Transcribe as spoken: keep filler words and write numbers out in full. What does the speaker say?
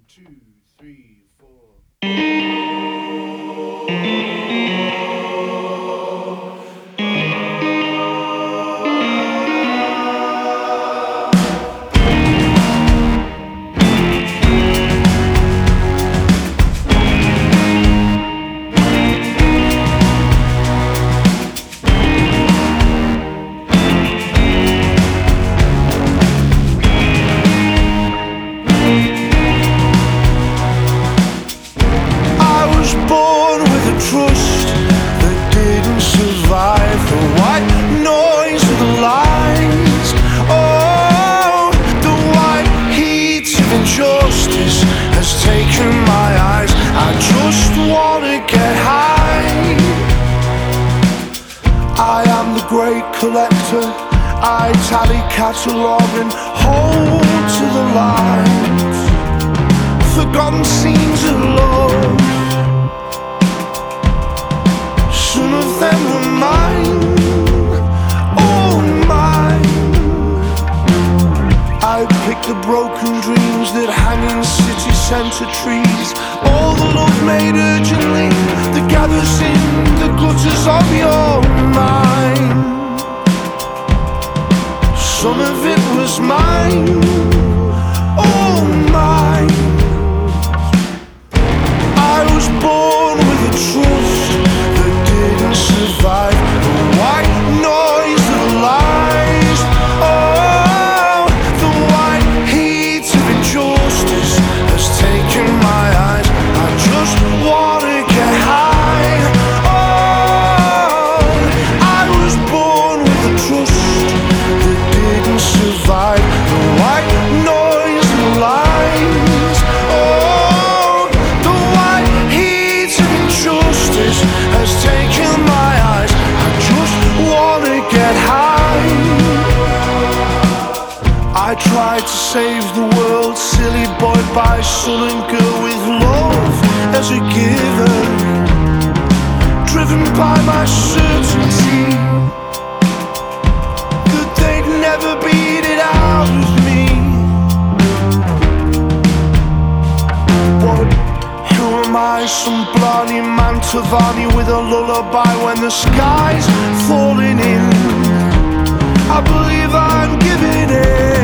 two, three, four. Trust that didn't survive the white noise of the lies. Oh, the white heat of injustice has taken my eyes. I just wanna get high. I am the great collector. I tally, catalogue and hold to the light. Forgotten scenes of love, some of them were mine, all mine. I pick the broken dreams that hang in city centre trees, all the love made urgently that gathers in the gutters of your mind. Some of it was mine, all mine. I was born with a trust that didn't survive the white noise of lies. Oh, the white heat of injustice has taken my eyes. I just wanna get high. Oh, I was born with a trust that didn't survive the white noise of lies. Oh, the white heat of injustice has taken my eyes. I just wanna get high. I tried to save the world, silly boy by sullen girl with love as a given, driven by my certainty that they'd never beat it out of me. What? Who am I? Some blarney Mantovani with a lullaby when the sky's falling in. I believe I'm giving in.